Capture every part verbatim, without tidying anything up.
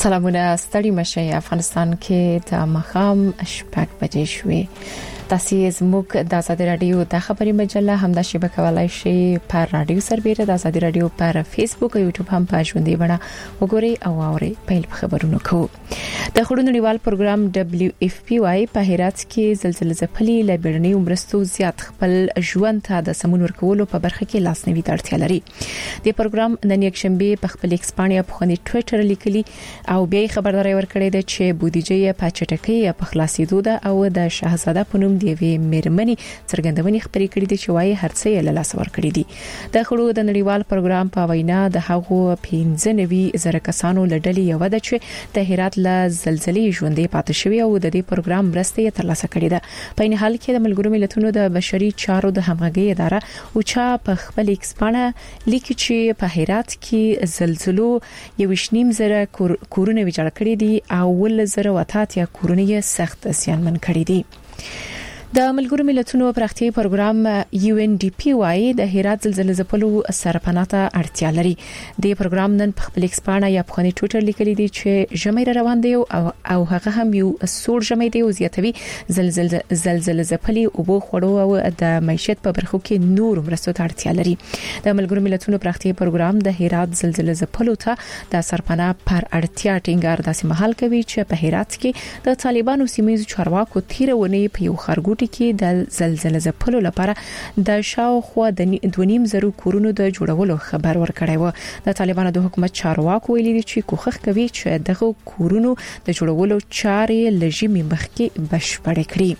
سلامونه ستړي مشه افغانستان کې د مخام شپږ بجې شوې. تاسو زموږ د آزادي رادیو د خبري مجله همدا شبکه کولای شئ پر رادیو سربېره د آزادي رادیو پر فیسبوک او یوټیوب هم په ژوندۍ بڼه وګورئ او اورئ. پیل خبرونه کوو. د خړو نړیوال پروګرام دبليو اف پی واي په هرات کې زلزلې ځپلي لبرني عمرستو زیات خپل ژوند ته د سمون ورکولو په برخه کې لاسنیوي ته اړتیا لري. د پروګرام د نیکشنبه په خپل ایکسپانیا په خوني ټوئیټر لیکلي او بیا خبرداري ورکړې ده چې بودیجه په چټکۍ په خلاصېدو ده او د شاهزاده پونم دی وی مېرمنې څرګندونې خبرې کړې دي چې وايي هرڅه یې له لاس ورکړي دي. د خړو د نړیوال پروګرام په وینا د هغو پنځه نوي زره کسانو لړلې یو د چې د هرات له زلزلې ژوندې پاتې شوی او د دې پروګرام مرسته یې ترلاسه کړې ده. په این حال کې د ملګرو ملتونو د بشري چارو د همغږي اداره او چا په خپل ایکسپانه لیکي چې په هرات کې زلزلو یو شنیم زره کورونه ویجاړ کړي دي او ول زره وتاتیا کورونه سخت زیانمن کړي دي. د ملګرو ملتونو پراختیايي پروګرام یو ان ډي پی وايي د هرات زلزلې ځپلو سرپناته اړتیا لري. د پروګرام نن په خپل ایکسپانه یا په خوني ټوئیټر لیکلي دي چې جمعي روان دی او او هغه هم یو سور جمعي دی او زیاتوي زلزلې زلزلې ځپلي او بو خړو او د معیشت په برخو کې نور مرستو ته اړتیا لري. د ملګرو ملتونو پراختیايي پروګرام د هرات زلزلې ځپلو ته د سرپناه پر اړتیا ټینګار داسې محل کوي چې په هرات کې د طالبانو سیمایي چارواکو تیرونه په یو خرګوټ کې د زلزلې ځپلو لپاره د شاوخوا د دونیم زرو کورونو د جوړولو خبر ورکړی و. د طالبانو د حکومت چارواکو ویلي دي چې کوښښ کوي چې دغه کورونو د جوړولو چارې لږی مخکې بشپړ کړي.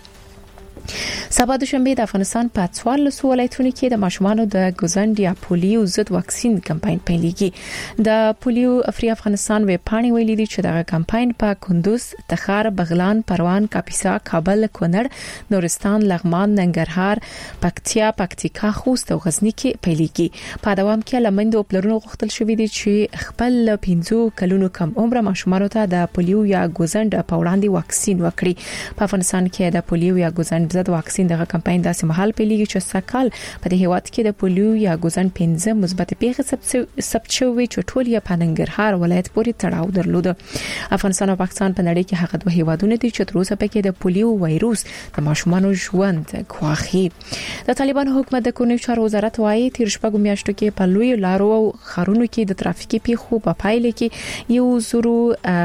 سبا د شنبه د افغانستان په څوارلس ولایتونو کې د ماشومانو د ګوزند یا پولیو ضد واکسین کمپاین پیلېږي. د پولیو افری افغانستان وی پاڼې ویلي دي چې دغه کمپاین په کندوز، تخار، بغلان، پروان، کاپیسا، کابل، کونړ، نورستان، لغمان، ننګرهار، پکتیا، پکتیکا، خوست او غزنی کې پیلېږي. په دوام کې لمندو پلرونو غوښتل شوې دي چې خپل پنځو کلونو کم عمر ماشومانو ته د پولیو یا ګوزند په وړاندې واکسین وکړي. په افغانستان کې د پولیو یا ګوزند ضد واکسین دغه کمپاین داسې محل پیلېږي چې سکهال په دې هیواد کې د پولیو یا ګوزند پنځه مثبت پیښې ثبت شوې چې ټول یې په ننګرهار ولایت پورې تړاو درلود. افغانستان او پاکستان په نړۍ کې هغه دوه هیوادونه دي چې تر اوسه پکې د پولیو وایروس د ماشومانو ژوند ګواښي. د طالبانو حکومت د کورنیو چارو وزارت وايي تیر شپږ میاشتو کې په لوی لارو او خارونو کې د ترافیکي پیښو په پایله کې یو زرو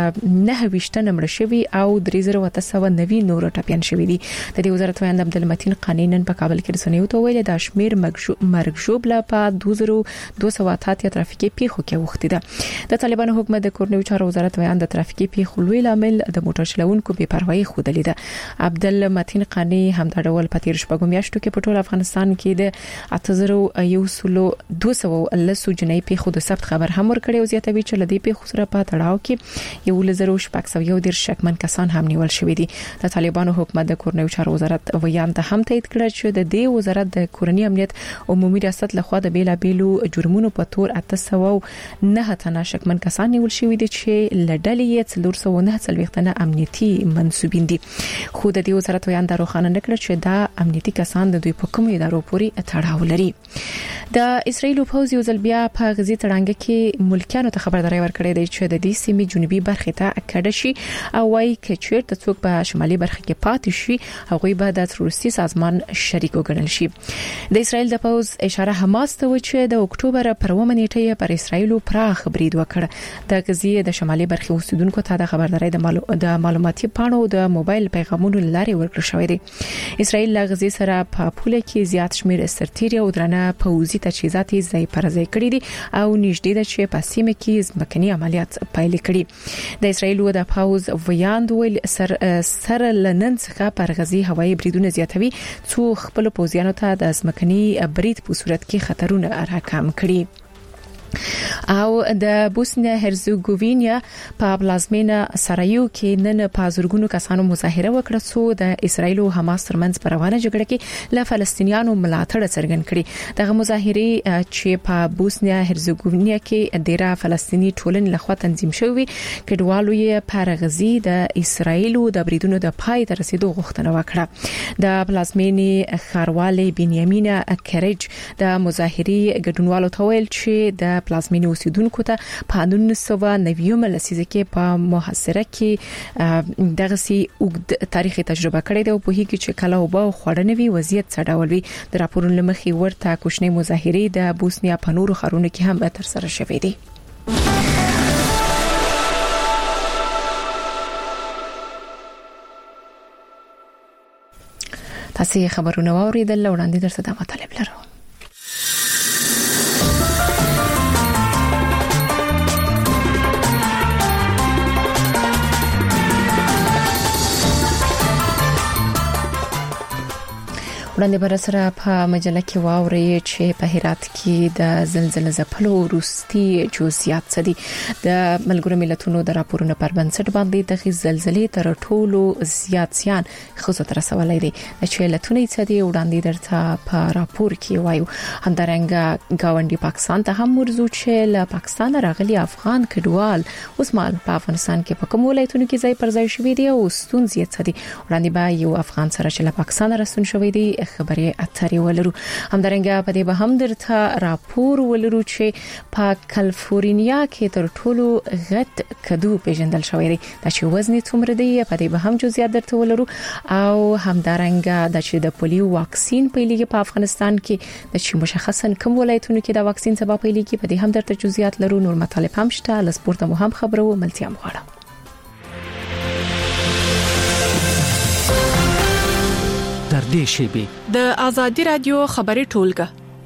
نه ویشتنه مړ شوی او درې زره وته سو نوي نور ټاپیان شوی دي. د دې وزارت ویاند عبدالمتین قانونن په کابل کې رسنیو ته ویل د شمیر مرګ ژوبله په دوه زره دوه سوه اتیا ترافیکي پیښو کې وخت ده. د طالبانو حکومت د کورنیو چارو وزارت ویاند د ترافیکي پیښو لوی لامل د موټر چلوونکو بې پروايي خوده لیده. عبدالمتین قانی هم د ډول په تیر شپږ میاشتو کې په ټول افغانستان کې د اته زره یو سلو دوه سوه لسو جنۍ پیښو د ثبت خبر هم ورکړی او زیاتوي چې لدی پیښو سره په تړاو کې یو لزر شپږ سوه یو ډیر شکمن کسان هم نیول شوی دي. د طالبانو حکومت د کورنیو چارو وزارت ویان ته هم تایید کړ چې د دې وزارت د کورنی امنیت عمومي ریاست لخوا د بیلا بیلو جرمونو په تور اته سوه نه تنه شکمن کسان نیول شوی دي چې لړلې یې څلور سوه نه څلويختنه امنیتي منسوبین دي. خو د دې وزارت ویان د روخانه نکړ چې دا امنیتي کسان د دوی په کومو ادارو پورې تړاو لري. د اسرایل پوځ یو ځل بیا په غزي تړانګه کې ملکیانو ته خبرداري ورکړې ده چې د دې سیمې جنوبي برخه ته کډه شي او وايي چې چیرته څوک په شمالي برخه کې پاتې شي هغه به د روسي سازمان شریک وګڼل شي. د اسرایل د پوز اشاره حماس ته و چې د اکتوبر پر اوومه نیټه پر اسرایل پراخ برید وکړ. د غزي د شمالي برخې اوسیدونکو ته د خبرداري د معلو... د معلوماتي پاڼو د موبایل پیغامونو لارې ورکړل شوې دي. اسرایل له غزي سره په پوله کې زیات شمیر استراتیژي او درنه پوزي تجهیزات ځای پر ځای کړی دي او نږدې ده چې په سیمه کې ځمکني عملیات پیل کړي. د اسرایل د پوز ویاند ویل سر سر لنن څخه پر غزي هوایي بریدونه زیاتوي څو خپل پوزیانو ته د ځمکني برید په صورت کې خطرونه راکم کړي. او د بوسنیا هرزګوینیا په پلازمینه سرایو کې نن په زورګونو کسانو مظاهره وکړه څو د اسرایل او حماس ترمنځ په روانه جګړه کې له فلسطینیانو ملاتړ څرګند کړي. دغه مظاهره چې په بوسنیا هرزګوینیا کې ډیره فلسطینی ټولنې لخوا تنظیم شوې کډوالو یې پر غزي د اسرایل او د بریدونو د پای ته رسیدو غوښتنه وکړه. د پلازمینه خاروالي بنیامین کریج د مظاهره ګډونوالو ته ویل چې د پلازمینې اوسیدونکو ته په نولس سوه نوي لسیزه کې په محاصره کې دغه سي اوږد تاریخي تجربه کړې ده او په هیڅ چې کله وبا خړنوي وضعیت څه ډول وي. د راپورونو لمخې ورته کوچنی مظاهره د بوسنیا په نورو ښارونو کې هم تر سره شوې دي. تاسو خبرونه واوریدل، وړاندې درته د مطالب لرو. وړاندې بر سره په مجله کې واوري چې په هرات کې د زلزلې ځپلو وروستي جزئیات څه دي. د ملګرو ملتونو د راپورونو پر بنسټ باندې د زلزلې تر ټولو زیات زیان خصوصا تر سوالای دي چې لتونی څه دي. وړاندې درته په راپور کې وایو همدارنګه گاونډي پاکستان ته هم ورزو چې له پاکستان راغلي افغان کډوال اوس مال په افغانستان کې په کوم ولایتونو کې ځای پر ځای شوي دي او ستونزې څه دي. وړاندې به یو افغان سره چې له پاکستان راستون شوی دی خبري اترې ولرو. همدارنګه په دې به هم درته راپور ولرو چې په کالیفورنیا کې تر ټولو غټ کدو پیژندل شوی دی. دا چې وزن څومره دی په دې به هم جزئیات درته ولرو او همدارنګه د چې د پولیو واکسین پیلېږي په افغانستان کې د چې مشخصا کوم ولایتونو کې د واکسین سبب پیلېږي په دې هم درته جزئیات لرو. نور مطالب هم شته، له سپورت مو هم خبرو ملتیا مغواړم. در دې شیبه د ازادي رادیو خبري ټولګه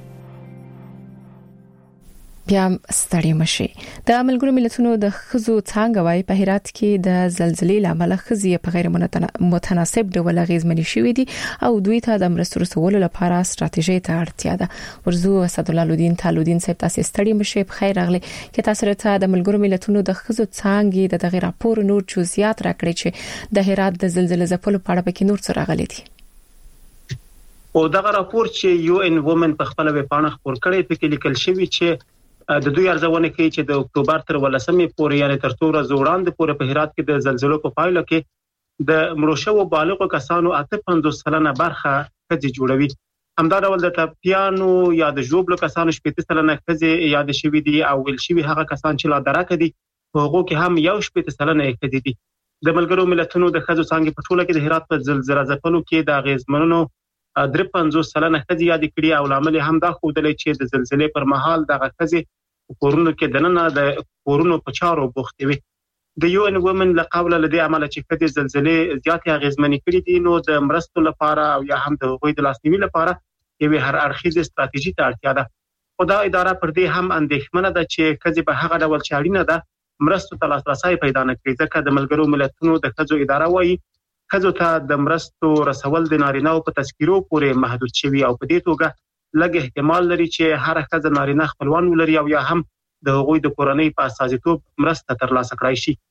بیا ستړي مشي. د ملګرو ملتونو د خزو څنګه وايي په هرات کې د زلزلې لامل خزي په غیر متناسب ډول غیزمنې شوې دي او دوی ته د مرستو رسولو لپاره ستراتیژي ته اړتیا ده. ورزو اسد الله لودین تعالودین صاحب تاسو ستړي مشي په خیر راغلي کې تاسو ته د ملګرو ملتونو د خزو څنګه د دغه راپور نور جزئیات راکړي چې د هرات د زلزلې ځپلو په اړه پکې نور څه راغلي دي. او دغه راپور چې یو ان وومن په خپل ویب پاڼه خبر کړی په کې لیکل شوی چې د دوی ارزونه کوي چې د اکتوبر تر ولسمې پورې یعنی تر څو ورځې وړاندې پورې په هرات کې د زلزلو په پایله کې د مروشو بالغو کسانو اته پنځوس سلنه برخه کځي جوړوي. همدا ډول د ټاپیانو یا د جوبلو کسانو شپږ سلنه کځي یاد شوی دي او ول شوی هغه کسان چې لا درکه دي هغه کې هم یو شپږ سلنه کځي دي. د ملګرو ملتونو د خزو څنګه په ټوله کې د هرات په زلزلې ځپلو کې د غیزمنونو درې پنځوس سلنه کځي یاد کړي او لامل هم دا خوده چې د زلزلې پر مهال دغه کځي کورونو کې دننه د کورونو په چارو بوختي وي. د یو ان وومن له قبل لدی عمل چې کدي زلزلې زیاتې غیزمنې کړي دي نو د مرستو لپاره او یا هم د غوي د لاسنیوي لپاره یوه هر اړخیزه ستراتیژي ته اړتیا ده. خو دا اداره پر دې هم اندېښمنه ده چې کځي په هغه ډول چاړینه ده مرستو ته لاسرسي پیدا نه کړي ځکه د ملګرو ملتونو د خزو اداره وایي خزو ته د مرستو رسول د نارینه په تذکیرو پورې محدود شوی او په دې توګه لږ احتمال لري چې هر خزه نارینه خپلوان ولري او یا هم د هغوی د کورنۍ په اساسیتوب مرسته ترلاسه کړای شي.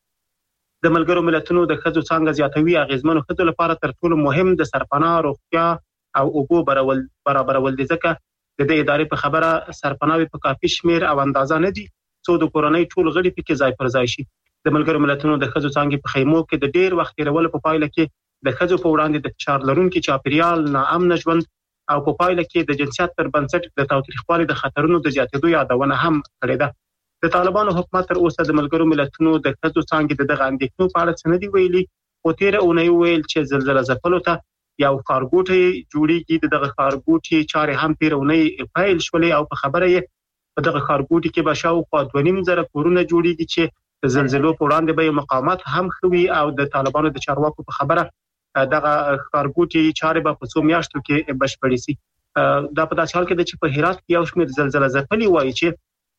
د ملګرو ملتونو د خزو څنګه زیاتوي اغیزمنو خزو لپاره تر ټولو مهم د سرپناه روغتیا او اوبو برابرول برابرول دي ځکه د دې ادارې په خبره سرپناوي په کافي شمیر او اندازه نه دي څو د کورنۍ ټول غړي پکې ځای پر ځای شي. د ملګرو ملتونو د خزو څنګه په خیمو کې د ډیر وخت تیرولو په پایله کې د خزو په وړاندې د فشار لرونکو چاپیریال ناامن ژوند او په پایله کې د جنسیت پر بنسټ د تاوتریخوالي د خطرونو د زیاتېدو یادونه هم کړې ده. د طالبانو حکومت تر اوسه د ملګرو ملتونو د خزو څنګه دغه اندېښنو په اړه څه نه دی ویلي او تیر اونۍ ویل چې زلزلې ځپلو ته یو خارګوټي جوړیږي. دغه خارګوټي چارې هم تیر اونۍ فایل شولې او په خبره یې په دغه خارګوټي کې به شاوخوا دوه نیم زره کورونه جوړیږي چې د زلزلو په وړاندې به مقاومت هم خوي او د طالبانو د چارواکو په خبره دغه خارګوټي چارې به په څو میاشتو کې بشپړې شي. دا په داسې حال کې چې په هرات کې یو شمېر زلزلې ځپلي وایي چې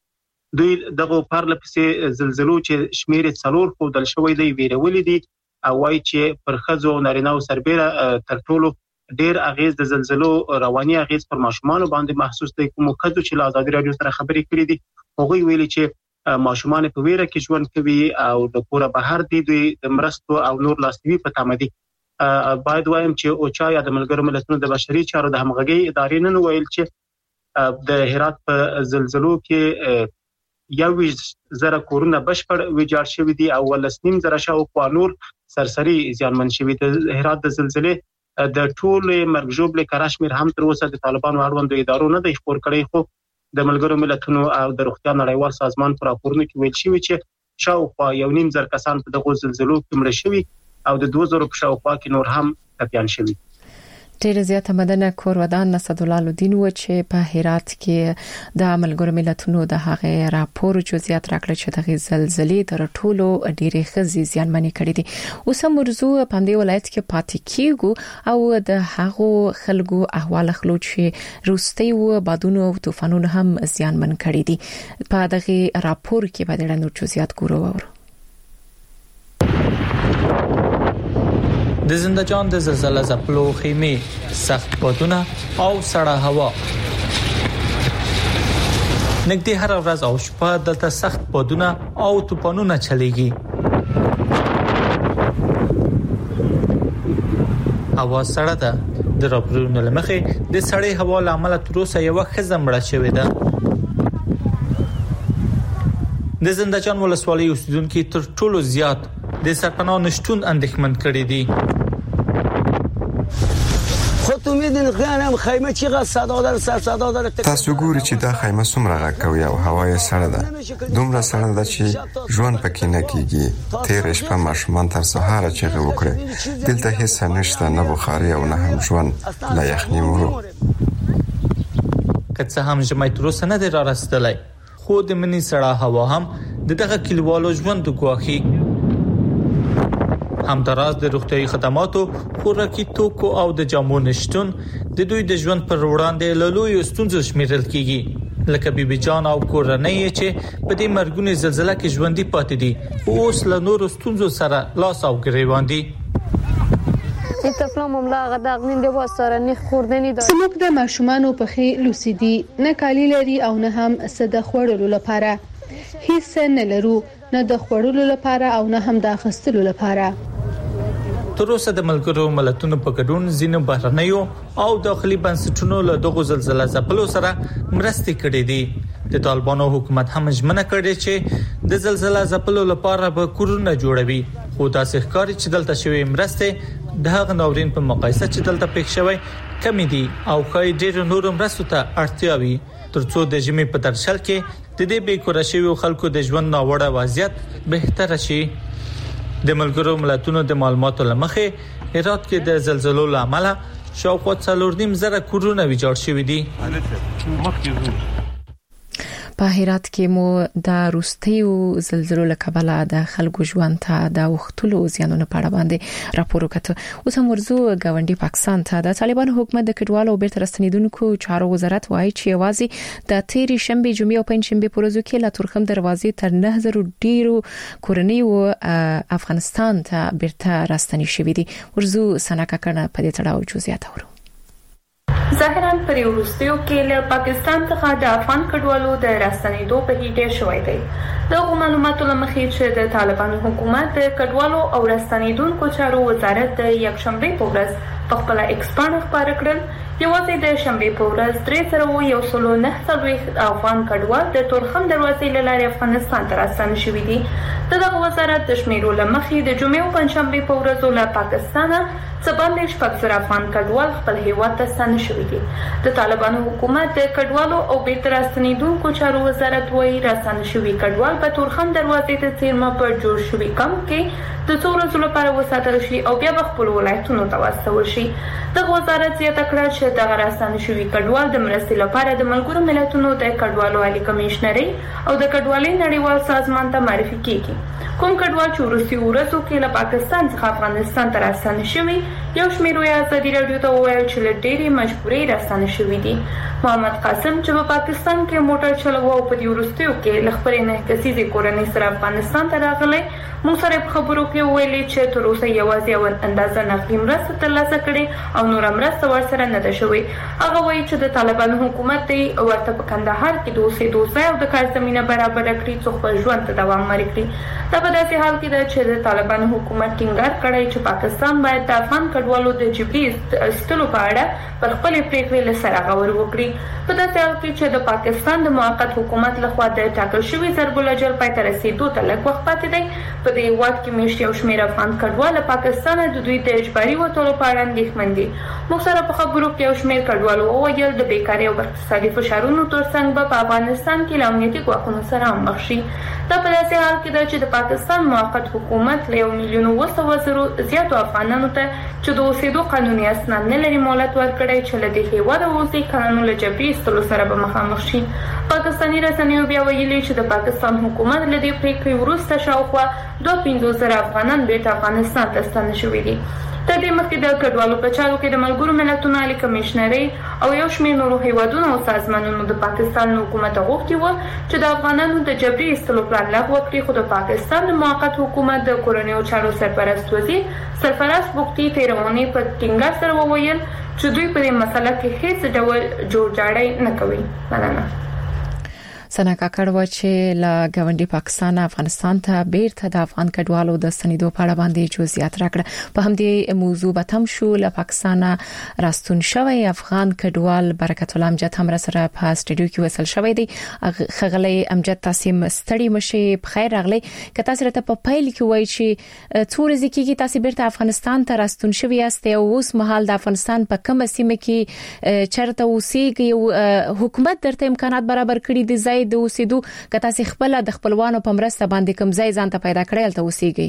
دوی دغه پرلپسې زلزلو چې شمیر څلور خودل شوې دی ویرولې دي او وایي چې پر خزو نارینه او سربېره تر ټولو ډېر اغیز د زلزلو رواني اغیز پر ماشومان باندې محسوس دی. کوم خزو چې له آزادي رادیو سره خبرې کړې دي هغه ویلي چې ماشومان په ویره کې ژوند کوي او د کور بهر دي دوی د مرستو او نور لاسنیوي په تمه دي. باید وایم چې اوچا یا د ملګرو ملتونو د بشري چارو د همغږي ادارې نن ویل چې د هرات په زلزلو کې یو زره کورونه بشپړ ویجاړ شوی دي او ولسنیم زره شاوخوا نور سرسری زیانمن شوی دي. هرات د زلزلې د ټول مرګ ژوبلې کراش میر هم تر اوسه د طالبانو اړوند ادارو نه د خبر کړي خو د ملګرو ملتونو او د روغتیا نړیوال سازمان پر راپورونو کې ویل شوی چې شاوخوا یو نیم زر کسان په دغه زلزلو کې مړه شوي او د دوه زره په شاوخوا کې نور هم ټپيان شوي. ډېر زیاته مدنه کورودان نصرالله الدین و چې په هرات کې د ملګرو ملتونو د هغه راپور جزئیات راکړل چې د زلزلې تر ټولو ډېرې خزي زیانمنې کړې دي. اوس موضوع په دې ولایت کې پاتې کیږي او د هغو خلکو احوال خلو چې روستي و بادونو او طوفانونو هم زیانمن کړي دي. په دغه راپور کې به د نور جزئیات ګورو. د زنده‌جان د زلزلې ځپلو خیمه سخت بادونه او سړه هوا نګدي هر ورځ او شپه دلته سخت بادونه او طوفانونه چلیږي. هوا سړه ده. د راپورونو لمخې د سړې هوا لامل تر اوسه یو خزم مړه شوې ده. د زنده‌جان ولسوالۍ اوسیدونکو تر ټولو زیات د سرپناه نشټون اندېښمن کړي دي. خودتون میدونید خیانم خیمه چقدر صدا داره سر صدا داره. تاسو ګورئ چې دا خیمه څومره غږ کوي او هوا یې سړه ده. دومره سړه ده چې ژوند پکې نه کیږي. تیر شپه ماشومان تر سهار چغې وکړي. دلته هیڅ نشته، نه بخاري او نه هم ژوند لا یخني وو. که څه هم ژمي تر اوسه نه دی را رسیدلی، خو د مني سړه هوا هم دغه کلیوالو ژوند ګواخي. همداراز د روغتيایي خدماتو، خوراکي توکو او د جامو نشټون د دوی د ژوند پر وړاندې له لویو ستونزو شمیرل کیږي. لکه بیبي جان او کورنۍ چې په دې مرګونې زلزلې کې ژوندۍ پاتې دي، اوس له نورو ستونزو سره لاس او ګریوان دي. زموږ د ماشومانو په خې لوسی دي، نه کالی لري او نه هم څه د خوړلو لپاره. هیڅ نه لرو، نه د خوړلو لپاره او نه هم د اخیستلو لپاره. تر اوسه د ملګرو ملتونو په ګډون ځینو بهرنیو او داخلي بنسټونو له دغه زلزلې ځپلو سره مرستې کړې دي. د طالبانو حکومت هم ژمنه کړې چې د زلزلې ځپلو لپاره به کورونه جوړوي، خو دا ښکاري چې دلته شوی مرستې د هغه ناورین په مقایسه چې دلته پېښ شوی کم دي او خای ډېر نور مرستو ته اړتیا وي ترڅو د ژمي په درشل کې د دې بیکوره شوی خلکو د ژوند ناوړه وضعیت بهتر شي. د ملګرو ملتونو د معلوماتو لمخې هرات کې د زلزلو لامل شاوخوا څلور نیم زره کورونه ویجاړ شوي دي. په هرات کې مو د روستیو زلزلو له کبله د خلکو ژوند ته د وختلو زیانونو په اړه باندې راپور وکړ. اوس موضوع غونډي پاکستان ته د طالبان حکومت د کډوالو او بیرته راستنیدونکو چارو وزارت وایي چې یوازې د تیرې شنبه جمعې او پنځشنبه په ورځو کې لا ترخم دروازې تر نه زره ډیرو کورنیو افغانستان ته بیرته راستنی شوې دي. ورزو سناکا کنه په دې تړاو جزئیات اورو. ظاهراً پر وروستیو کې له پاکستان څخه د افغان کډوالو د راستنېدو په هیټه شوې دی. د معلوماتو لمخې چې د طالبانو حکومت د کډوالو او راستنېدونکو چارو وزارت د یکشنبه په ورځ په خپل ایکس باندې خبر کړل یوازې د شنبه په ورځ درې سره یو سلو نه څلوېښت افغان کډوال د تورخم دروازې له لارې افغانستان ته راستنه شوي دي. دغه وزارت د شمیرو لمخې د جمعې او پنځشنبه په ورځو له پاکستان څخه باندې شپږ زره افغان کډوال خپل هیواد ته ستانه شوي دي. د طالبانو حکومت د کډوالو او بیرته راستنېدونکو چارو وزارت وايي راستنه شوي کډوال په تورخم دروازې ته څیرمه پر جوړ شوي کمپ کې د څو ورځو لپاره وساتل شي او بیا به خپل ولایتونو ته واستول شي. دغه وزارت زیاته کړه چې دغه راستنه شوي کډوال د مرستې لپاره د ملګرو ملتونو د کډوالو عالی کمشنري او د کډوالۍ نړیوال سازمان ته معرفي کیږي. کوم کډوال چې وروستي ورځو کې له پاکستان څخه افغانستان ته راستنه شوي یو شمېر یې ازادي راډیو ته وویل چې له ډېرې مجبورۍ راستنه شوي دي. محمد قاسم چې په پاکستان کې موټر چلوه او په دې وروستیو کې له خپلې نه کسیزې کورنۍ سره افغانستان ته راغلی موږ سره په خبرو کې ویلي چې تر اوسه یوازې یو اندازه نقدي مرسته ترلاسه کړې او نوره مرسته ورسره نه ده شوې. هغه وایي چې د طالبانو حکومت دی ورته په کندهار کې د اوسېدو ځای او د کار زمینه برابره کړي څو خپل ژوند ته دوام ورکړي. دا په داسې حال کې ده چې د طالبانو حکومت ټینګار کړی چې پاکستان باید د افغان کډوالو د جبري استلو په اړه پر خپل پریکړې له سره غور وکړي. په داسې حال کې چې د پاکستان د موقت حکومت لخوا د ټاکل شوی ضرب الأجل پای ته رسیدو ته لږ وخت پاتې دی. په دې وخت کې مشت یو شمېر افغان کډوال پاکستان د دوی د اجباري وټولو په اړه اندېښمن دي. موږ سره په خبرو کې یو شمېر کډوالو وویل د بیکارۍ او اقتصادي فشارونو ترڅنګ به په افغانستان کې له امنیتي ګواښونو سره هم مخ شي. دا په داسې حال کې ده چې د پاکستان موقت حکومت له یو میلیون اوه سوه زرو زیاتو افغانانو ته چې د اوسېدو قانوني اسناد نه لري مهلت ورکړی چې له دې هېواده ووځي قانون له جبري ایستلو سره به مخامخ شي. پاکستاني رسنیو بیا ویلي چې د پاکستان حکومت له دې پریکړې وروسته شاوخوا دوه پنځوس زره افغانان بیرته افغانستان ته ستانه شوي دي. تر دې مخکې د کډوالو په چارو کې د ملګرو ملتونو عالی کمشنري او یو شمېر نورو هیوادونو او سازمانونو د پاکستان حکومت غوښتي و چې د افغانانو د جبري ایستلو پلان لغوه کړي، خو د پاکستان د موقت حکومت د کورنیو چارو سرپرست وزیر سرفراز بوختي تېره اونۍ په ټینګار سره وویل چې دوی په دې مسله کې هیڅ ډول جوړجاړی نه کوي. مننه. سنا کاکړ و چې لا غونډي پاکستان افغانستان ته بیرته د افغان کډوالو د سنیدو په اړه باندې جزئیات راکړه. په همدې موضوع به تم شو له پاکستان راستون شوی افغان کډوال برکت الله امجد هم سره په استډیو کې وصل شوی دی. خغلی امجد تاسو مستړی مشي په خیر راغلی. که تاسو راته په پیل کې وایي چې څو ورځې کېږي تاسو بیرته افغانستان ته راستون شوی یاست او اوس مهال د افغانستان په کومه سیمه کې چرته اوسېږئ؟ حکومت درته امکانات برابر کړي دي ځای د اوسېدو که تاسو خپل د خپلوانو په مرسته باندې کوم ځای ځان ته پیدا کړی الته اوسېږئ؟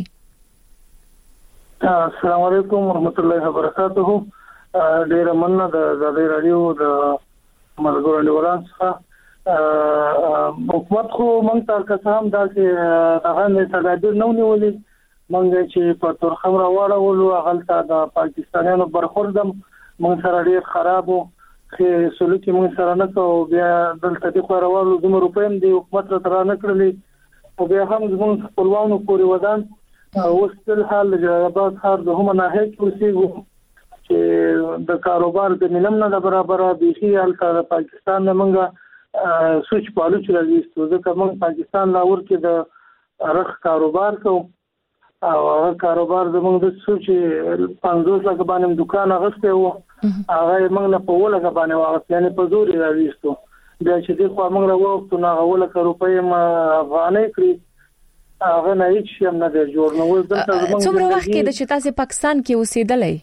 السلام علیکم ورحمت الله وبرکاته. ډیره مننه د ازادي رادیو د ملګرو نیولان څخه. حکومت خو مونږ ته قسم دا چې هغه نه تدابیر نو نیولې، مونږ چې په تورخم راوړلو هغه د پاکستانیانو برخوردم مونږ سره ډیر خراب وو چې سلوک موږ سره نه کوو. بیا دلته د خوراوالو د روپیم دی حکومت را نه کړلې او بیا هم زموږ خپلوانو پورې ودان اوس په حال جوابات هر د هم نه هیڅ وسیږي چې د کاروبار د ملم نه برابر بيخي الته د پاکستان نه منګه سوچ پالو چې راځي ځکه موږ پاکستان لاور کې د رخ کاروبار کوو او هغه کاروبار زموږ د سوچ پنځوس لک باندې دکان غسته وو هغه موږ نه په وله باندې واغست یعنی په زور راويستو. بیا چې د خو موږ راوښتو نه غوله روپۍ ما افغاني کړی هغه نه هیڅ هم نه دی جوړ نو ول دلته زموږ څومره وخت کې د چې تاسو پاکستان کې اوسېدلې؟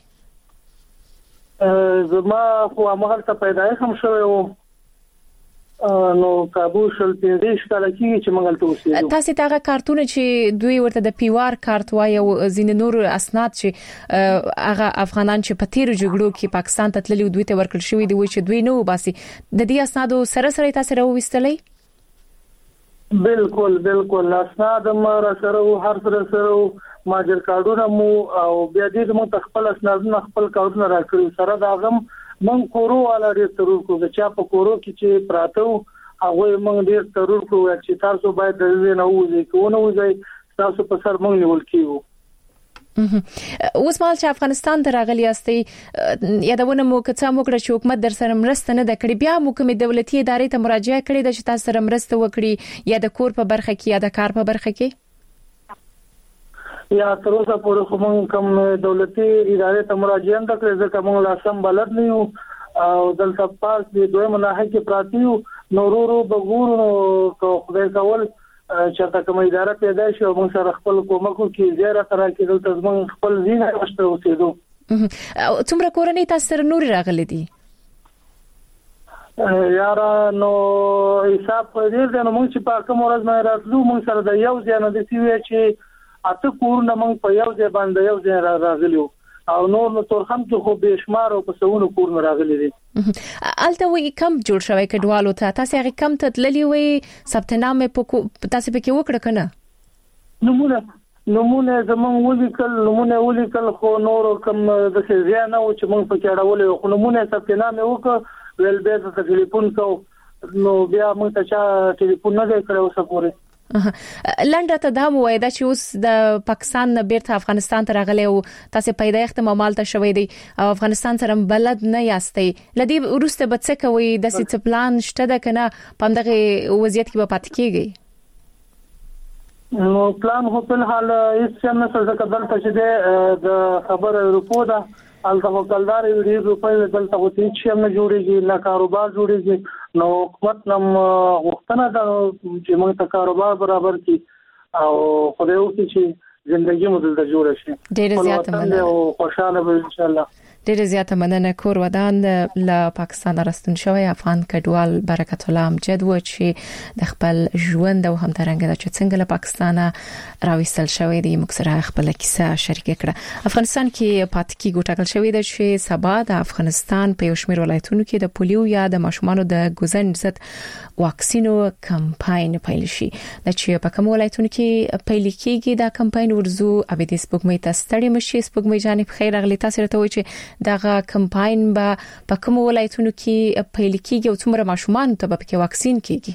زما خو هغه ته پیدایښت هم شوی و نو کابو شل پیډیش کله کې چې موږ ته اوسېدو. تاسو ته هغه کارتونه چې دوی ورته د پیوار کارت وای او زین نور اسناد چې هغه افغانان چې په تیر جګړو کې پاکستان ته تللي دوی ته ورکړل شوی دی چې دوی نو باسي د دې اسنادو سره سره تاسو راوستلې؟ بالکل بالکل اسناد ما سره هر سره سره ماجر کارډونه مو او بیا دې مو تخپل اسنادونه خپل کارډونه راکړي سره دا غم من کورو والا ډیر ضرور کو چې په کورو کې چې پراته هغه موږ ډیر ضرور کو چې تاسو باید د دې نه وځي کوونه وځي تاسو په سر موږ نیول کیو. اوس مال چې افغانستان ته راغلی یاستئ یادونه مو کڅه مو کړ چې حکومت در سره مرسته نه د کړې بیا مو کومې دولتي ادارې ته مراجعه کړې د چې تاسو سره مرسته وکړي یا د کور په برخه کې یا د کار په برخه کې؟ یا تر اوسه پورې کوم کوم دولتي ادارې ته مراجعه نه کړې ځکه موږ لاسم بلد نه یو او دلته پاس د دوه مناهي کې پراتیو نورورو بغورو کو خدای کول چې تا کوم اداره پیدا شي او موږ سره خپل کومکو کې زیاره تر کې دلته موږ خپل زینه واستو اوسېدو. څومره کورنۍ تاسو سره نور راغلي دي؟ یارا نو حساب دې نو موږ چې په کوم ورځ مې راتلو موږ سره د یو ځای د سی وی چې اته کورونه موږ په یو ځای باندې یو ځای راغلیو او نور نو تر هم ته خو به شمار او په سونو کورونه راغلي دي. الته وی کم جوړ شوی کډوالو ته تاسو هغه کم ته تللی وي ثبت نامه په تاسو په کې وکړه کنه؟ نمونه نمونه زمون ولیکل نمونه ولیکل خو نور کم د څه نه و چې موږ په کې راولې خو نمونه ثبت نامه وکړ ول به ته ټلیفون کو نو بیا موږ ته چا ټلیفون نه کړو سپورې. لنډه ته دا مو وای دا چې اوس د پاکستان نه بیرته افغانستان ته راغلی او تاسو پیدایښت ممال ته شوي دي او افغانستان سره بلد نه یاستئ لدی ورسته به څه کوي د څه پلان شته د کنه په دغه وضعیت کې به پات کیږي؟ نو پلان هو په حال هیڅ څه نه څه کډل ته چې د خبر روپو دا البته کلدار ډیر روپۍ دلته وتی چې هم جوړیږي نه کاروبار جوړیږي نو حکومت نم غوښتنه ده چې موږ ته کاروبار برابر کړي او خدای وکړي چې ژوندۍ مو دلته جوړ شي ډیر زیات مننه او خوشاله به ان شاء الله. ډیر زیات مننه. کور ودان له پاکستان راستون شوی افغان کډوال برکت الله امجد و چې د خپل ژوند او همدارنګه د څنګه له پاکستان راوستل شوی دی موږ سره خپل کیسه شریک کړه. افغانستان کې پاتکی ګټل شوی دی چې سبا د افغانستان په یو شمېر ولایتونو کې د پولیو یا د ماشومانو د ګوزن ضد واکسینو کمپاین پیل شي. د چې په کوم ولایتونو کې پیل کیږي دا کمپاین ورزو ابي د سپوږمۍ ته ستړي مشي. سپوږمۍ جانب خیر اغلی تاسو ته وایي چې دغه کمپاین به په کوم ولایتونو کې پیل کیږي او څومره ماشومان ته به پکې واکسین کیږي؟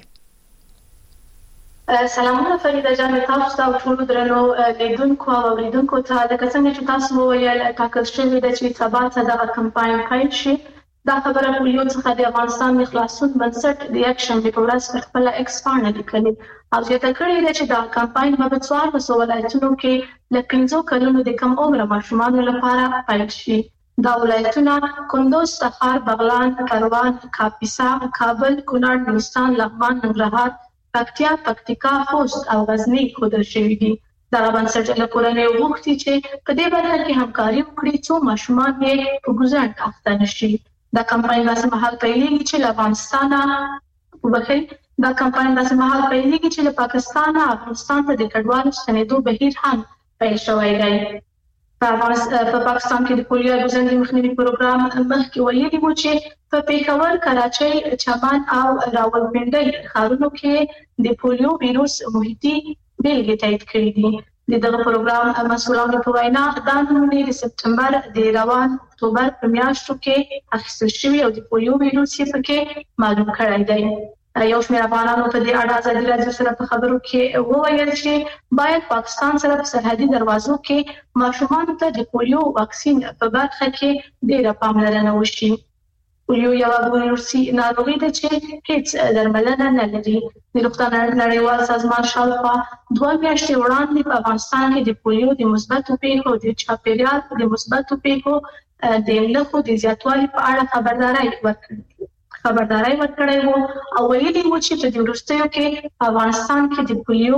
سلامونه فریده جان، تاسو ته ټول درنو لیدونکو او لیدونکو ته د څنګه چې تاسو ویل ټاکل شوی د چې سبا ته دغه کمپاین پیل شي. دا خبره پولیو څخه د افغانستان د خلاصون بنسټ د اکشن په ورځ پر خپل ایکس باندې لیکلي او چې تکړه دي چې دا کمپاین په څوار وسو ولایتونو کې ل پنځو کلونو د کم عمر ماشومان لپاره پیل شي. دا ولایتونه کندوز، تخار، بغلان، کاروان، کاپیسا، کابل، کونړ، نورستان، لغمان، ننګرهار، پکتیا، پکتیکا، خوست او غزنی ښودل شوي دي. دا بنسټ له کورنۍ وغوښتي چې په دې برخه کې همکاري وکړي څو ماشومان یې په ګوزن اخته نشي. دا کمپاین داسې مهال پیلېږي چې له افغانستان وبخښئ دا کمپاین داسې مهال پیلېږي چې له پاکستان افغانستان ته د کډوالو ستنېدو بهیر هم پیل شوی دی. په پاکستان کې د پولیو ګوزن د مخنیوي پروګرام مخکې ویلي و چې په پیښور، کراچۍ، چمن او راولپنډۍ ښارونو کې د پولیو ویروس محیطي بیلګې تایید کړي دي. دغه پروګرام مسؤلانو په وینا دا نمونې د سپټمبر د روان اکتوبر په میاشتو کې اخیستل شوي او د پولیو ویروس یې پکې معلوم کړی دی. یو شمېر افغانانو په دې اړه ازادي راډیو سره په خبرو کې وویل چې باید پاکستان سره په سرحدي دروازو کې ماشومانو ته د پولیو واکسین په برخه کې ډېره پاملرنه وشي. پولیو یو ویروسي ناروغي ده چې هیڅ درملنه نه لري. د روغتیا نړیوال سازمان شاوخوا دوه میاشتې وړاندې په افغانستان کې د پولیو د مثبتو پیښو د چاپیریال د مثبتو پیښو د نښو د زیاتوالي په اړه خبرداري ورکړه. خبرداري ورکړې وو او ویلي وو چې په دې وروستیو کې په افغانستان کې د پولیو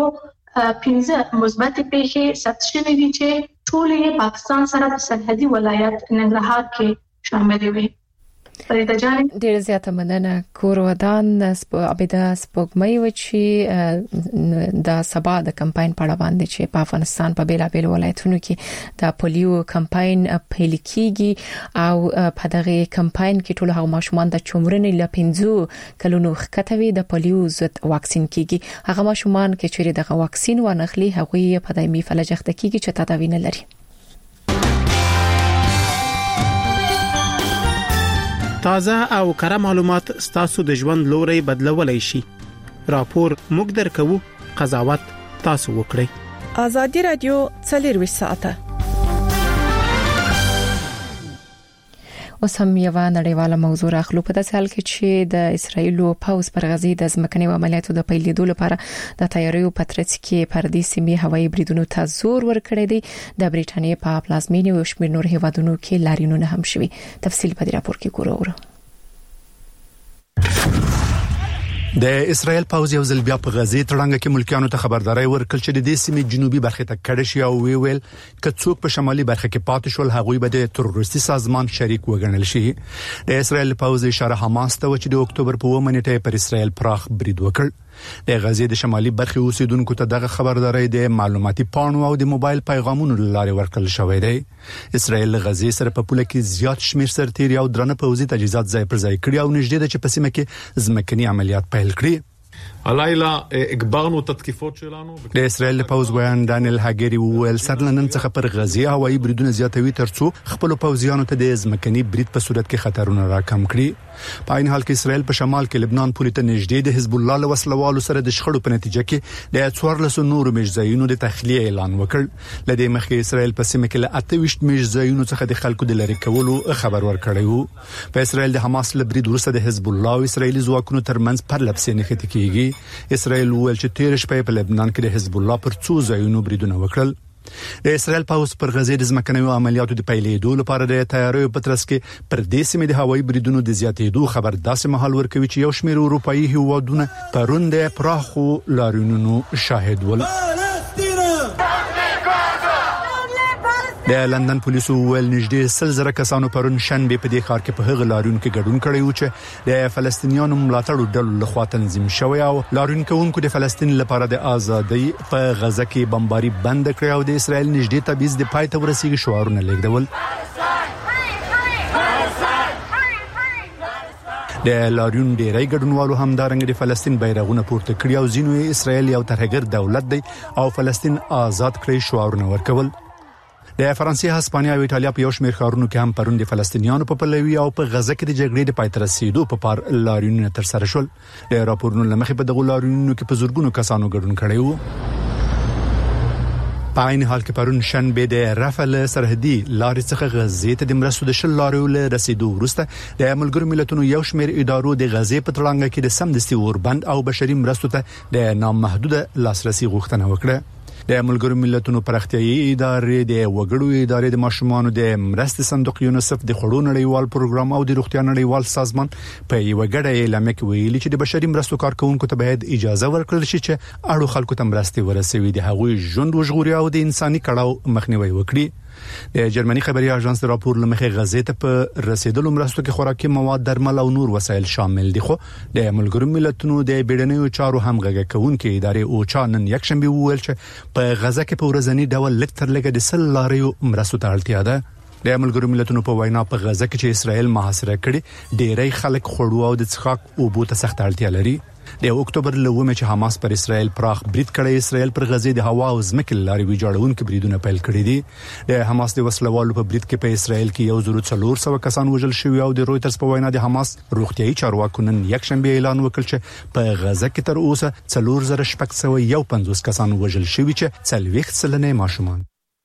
پنځه مثبت پیښې ثبت شوې دي چې ټول یې پاکستان سره په سرحدي ولایت ننګرهار کې شامل وي. فریده جان، ډیر زیاته مننه. کور ودان عبیده سپوږمۍ و چې د سبا د کمپاین په اړه باندې چې په افغانستان په بیلابیل ولایتونو کې د پولیو کمپاین پیل کیږي او په دغه کمپاین کې ټول هغه ماشومان د چومرنې ل پنځو کلونو ختوي د پولیو ضد واکسین کیږي. هغه ماشومان چې چیرې دغه واکسین ونخلي هغه په دایمي فلج اخته کیږي چې تداوی نه لري. تازه او کره معلومات ستاسو د ژوند لوري بدلولای شي. راپور موږ درکو، قضاوت تاسو وکړئ. ازادي رادیو څلور ساعته. اوس هم یو نړیواله موضوع راخلو په داسې حال کې چې د اسرایلو پوز پر غزي د ځمکني عملیاتو د پیلېدو لپاره د تیاریو په ترڅ کې پر دې سیمې هوایي بریدونو ته زور ورکړی دی. د بریټانیا په پلازمینې او شمېر نور هیوادونو کې لاریونونه هم شوي. تفصیل په دې راپور کې ګورو. د اسرایل پوز یو ځل بیا په غزي تړنګ کې ملکیانو ته خبرداري ورکړ چې د دې سیمې جنوبي برخه ته کډه شي او وی ویل ک څوک په شمالي برخه کې پاتې شول هغوی به د تروریستي سازمان شریک وګڼل شي. د اسرایل پوز اشاره حماس ته و چې د اکتوبر په اووه نیټه پر اسرایل پراخ برید وکړ. د غزي د شمالي برخه اوسیدونکو ته دغه خبرداري د معلوماتي پاڼو او د موبایل پیغامونو لارې ورکړل شوې ده. اسرایل غزي سره په پوله کې زیات شمیر سرتیري او درنه پوځي تجهیزات ځای پر ځای کړی او نږدې ده چې په سیمه کې ځمکني عملیات پیل کړي. الیلا اجبرنا تطکیفات شلانو د اسرایل پوز ویان دانیل هاګری ویل سرلنن څخه پر غزي هوایي بریدونه زیاتوي ترڅو خپل پوځیانو ته د ځمکني برید په صورت کې خطرونه راکم کړي. په عین حال کې اسرایل په شمال کې لبنان پورې ته نږدې د حزب الله له وسلوالو سره د شخړو په نتیجه کې د څوارلس نورو مجزایونو د تخلیه اعلان وکړ. لدې مخکې اسرایل په سیمه کې له اته ویشت مجزایونو څخه د خلکو د لری کولو خبر ورکړی وو. په اسرایل د حماس له برید وروسته د حزب الله او اسرایلی ځواکونو ترمنځ پرلپسې نه ختی کیږي. اسرایل ویل چې تیر شپه په لبنان کې د حزب الله پر څو ځایونو بریدونه وکړل. د اسرائیل پوځ پر غزې د ځمکنیو عملیاتو د پیلېدو لپاره د تیاریو په ترڅ کې پر دې سیمې د هوایي بریدونو د زیاتېدو خبر داسې مهال ورکوي چې یو شمېر اروپایي هیوادونه پرون د پراخو لاریونونو شاهد ول. د لندن پولیسو ویل نږدې سل زره کسانو پرون شنبه په دې ښار کې په هغه لاریون کې ګډون کړی و چې د فلسطینیانو ملاتړو ډلو لخوا تنظیم شوی او لاریون کوونکو د فلسطین لپاره د ازادۍ په غزه کې بمباري بند کړی او د اسرائیل نږدې تبعیض د پای ته ورسیږي شعارونه لیکدول. د لاریون ډیری ګډونوالو همدارنګه د فلسطین بیرغونه پورته کړی او ځینو اسرائیل یو ترهګر دولت دی او فلسطین آزاد کړی شعارونه ورکول. د فرانسې، هسپانیا او ایتالیا په یو شمېر ښارونو کې هم پرون د فلسطینیانو په پلوي او په غزه کې د جګړې د پای ته رسیدو په پار لاریونونه تر سره شول. د راپورونو لمخې په دغه لاریونونو کې په زورګونو کسانو ګډون کړی وو. په عین حال کې پرون شنبه د رافل سرحدي لارې څخه غزې ته د مرستو د شل لاریو له رسیدو وروسته د ملګرو ملتونو یو شمېر ادارو د غزې په تړانګه کې د سمدستي اوربند او بشري مرستو ته د نامحدوده لاسرسي غوښتنه وکړه. د ملګرو ملتونو پراختیایي ادارې د وګړو ادارې د ماشومانو د مرستې صندوق یونیسف د خړو نړیوال پروګرام او د روغتیا نړیوال سازمان په یو غړې اعلامیه کې ویلي چې د بشري مرستو کارکونکو ته باید اجازه ورکړل شي چې اړو خلکو ته مرستې ورسوي د هغوی ژوند وژغوري او د انساني کړهو مخنیوي وکړي. د جرمني خبري اژانس د راپور لمخې غزې ته په رسیدلو مرستو کې خوراکي مواد، درمل او نور وسایل شامل دي. خو د ملګرو ملتونو د بیړنیو چارو همغږي کوونکې ادارې اوچا نن یکشنبه وویل چې په غزه کې په ورځنی ډول لږ تر لږه د سل لاریو مرستو ته اړتیا ده. د ملګرو ملتونو په وینا په غزه کې چې اسرائیل محاصره کړي ډیری خلک خړو او د څښاک اوبو ته سخت اړتیا لري. د اکتوبر لومه چې حماس پر اسرائیل پراخ برید کړی، اسرائیل پر غزې د هوا او ځمکې لارې ویجاړونکو بریدونه پیل کړي دي. د حماس د وسلوالو په برید کې په اسرائیل کې یو زر څلور سوه کسان وژل شوي او د رويټرز په وینا د حماس روغتيایي چارواکو نن یکشنبه اعلان وکړ چې په غزه کې تر اوسه څلور زره شپږ سوه یو پنځوس کسان وژل شوي چې څلوېښت سلنه ماشومان.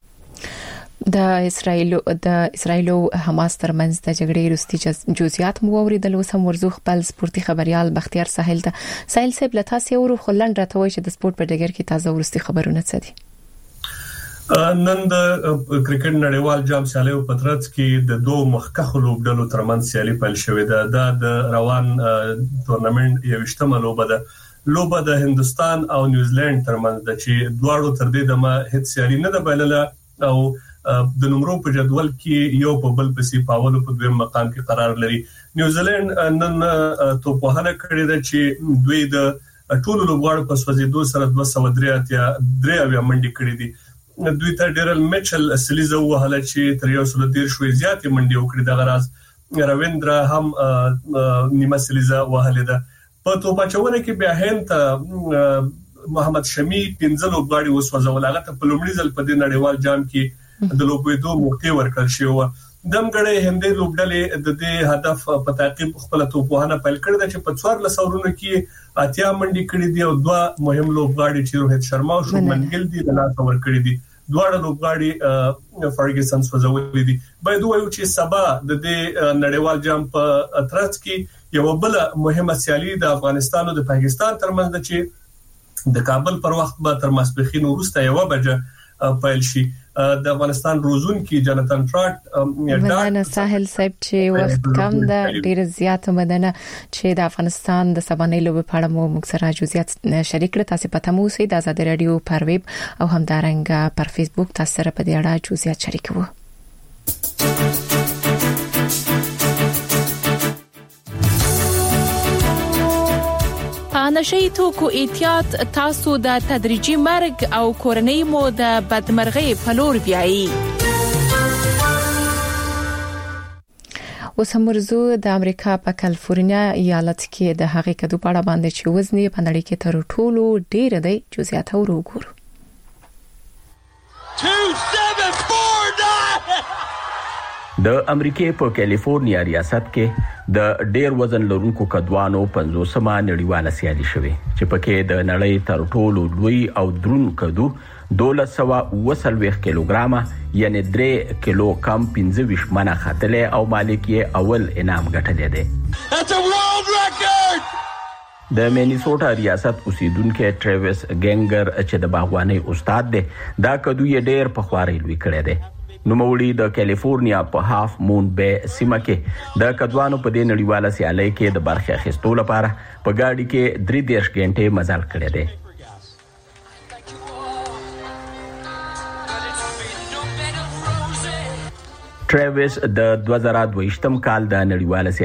د اسرایل د اسرایل او حماس ترمنځ د جګړې وروستي جزئیات مو اوریدل وسم ورزو خپل سپورتي خبريال بختیار ساحل ته ساحل صاحب لته سی او خلند راته وای چې د سپورت په ډګر کې تازه ورستي خبرونه څه دي. نن د کرکټ نړیوال جام سیالیو په ترڅ کې د دوه مخکخو لوبډلو ترمنځ سیالي پیل شوې ده. د روان تورنمنت یوشتمه لوبه ده. لوبه د هندستان او نیوزیلند ترمنځ ده چې دواړو تر دې دمه هیڅ سیالي نه ده بلله او د نمبرو په جدول کې یو په بل پسې پاولو په دویم مقام کې قرار لري. نیوزیلند نن توپوهنه کړې ده چې دوی د ټولو لوبغاړو په سوځېدو سره دوه سوه درې اتیا درې اویا منډي کړې دي. دوی ته ډیرل میچل سلیزه وهله چې تر یو سل ډیر شوي زیاتې منډي وکړي. د غراز رویندرا هم نیمه سلیزه وهله ده. په توپاچونه کې بیا هند محمد شمی پنځه لوبغاړي وسوځول. هغه ته په لومړي ځل په دې نړیوال جام کې د لوبېدو موقع ورکړل شو. دمګړې هندې لوبډلې د دې هدف په تعقیب خپل توپوهنه پیل کړې ده چې په څوار لسورونو کې اتیا منډي کړې دي او دوه مهم لوبغاړي چې روهیت شرما او شومن ګل دي د لاس ور کړې دي. دواړه لوبغاړي فرګسن سوځولې دي. باید وایو چې سبا د دې نړیوال جام په ترڅ کې یو بل مهمه سیالي د افغانستان او د پاکستان ترمنځ ده چې د کابل پر وخت به تر ماسپخین وروسته یو بجه پیل شي. د افغانستان روزون کې جاناتن ټراټ مدنه ساحل صاحب چې وخت کم ده ډیر زیات مدنه چې د افغانستان د سبانې لوب په اړه مو مکسره جزئیات شریک کړ. تاسو پته مو سي د آزاد رادیو پر ویب او همدارنګه پر فیسبوک تاسو سره په دې اړه جزئیات شریکو. نشئی توکو احتیاط تاسو د تدریجي مرګ او کورنۍ مو د بدمرغۍ په لور بیایي. وسمرزو د امریکا په کالیفورنیا ایالت کې د هغې کډو پاړه باندې چې وزن په نړۍ کې تر ټولو ډیر دی جزئیات وګورو. د امریکای په کالیفورنیا ریاست کې د ډیر وزن لرونکو کډوانو پنځوسمه نړیواله سیالي شوه چې پکې د نړۍ تر ټولو لوی او درون کډو دولس سوه اوه څلوېښت کیلوګرامه یعنی درې کیلو کم پنځه ویشت منه ختلې او مالک یې اول انعام ګټلی دی. د مینیسوټا ریاست اوسیدونکو ټریویس ګینګر چې د باغواني استاد دی دا کدو یې ډېر په خواري لوي کړی دی. نوموړي د کالیفورنیا په هاف مون بے سیمه کې د کدوانو په دې نړیواله سیالۍ کې د برخه اخیستو لپاره په ګاډي کې درې دیرش غنټې مزل کړی دی. ټریویس د دوه زره دوه ویشتم کال د نړیواله